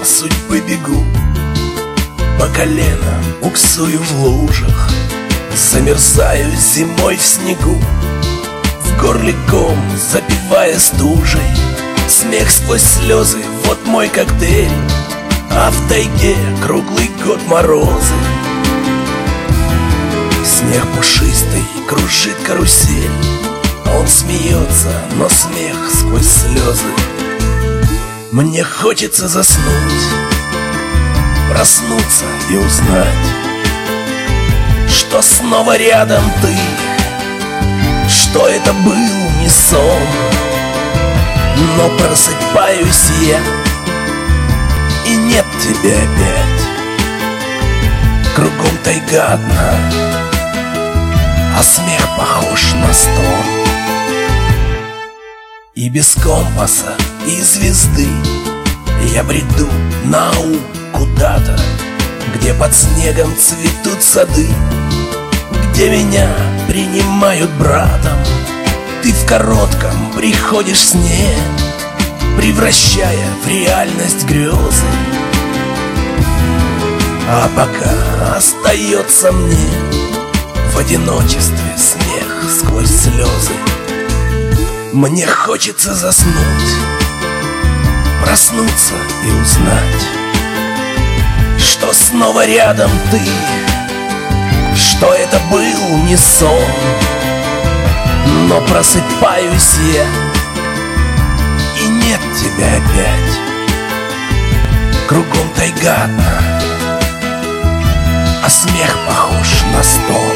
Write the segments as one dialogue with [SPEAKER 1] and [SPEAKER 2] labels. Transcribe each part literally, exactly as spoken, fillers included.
[SPEAKER 1] судьбы бегу, по колено буксую в лужах, замерзаю зимой в снегу, в горле ком запивая стужей. Смех сквозь слезы, вот мой коктейль, а в тайге круглый год морозы. Снег пушистый кружит карусель, он смеется, но смех сквозь слезы. Мне хочется заснуть, проснуться и узнать, что снова рядом ты, что это был не сон. Но просыпаюсь я, и нет тебя опять. Кругом тайга одна, а смех похож на стон. И без компаса, и звезды я бреду на ум куда-то, где под снегом цветут сады, где меня принимают братом. Ты в коротком приходишь сне, превращая в реальность грезы. А пока остается мне в одиночестве смех сквозь слезы. Мне хочется заснуть, проснуться и узнать, что снова рядом ты, что это был не сон. Но просыпаюсь я, и нет тебя опять. Кругом тайга одна, а смех похож на стон.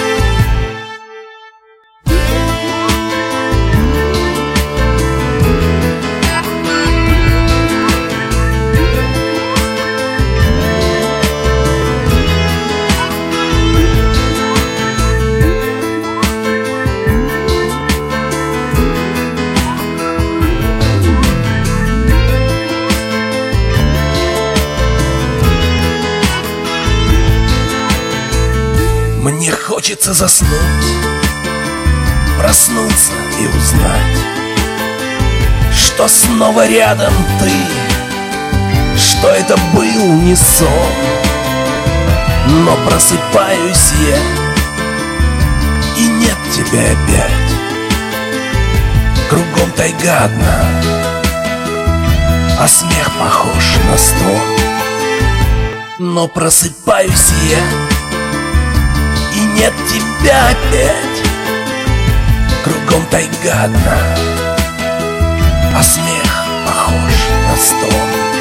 [SPEAKER 1] Мне хочется заснуть, проснуться и узнать, что снова рядом ты, что это был не сон. Но просыпаюсь я, и нет тебя опять. Кругом тайга одна, а смех похож на стон. Но просыпаюсь я, и нет тебя опять. Кругом тайга одна, а смех похож на стон.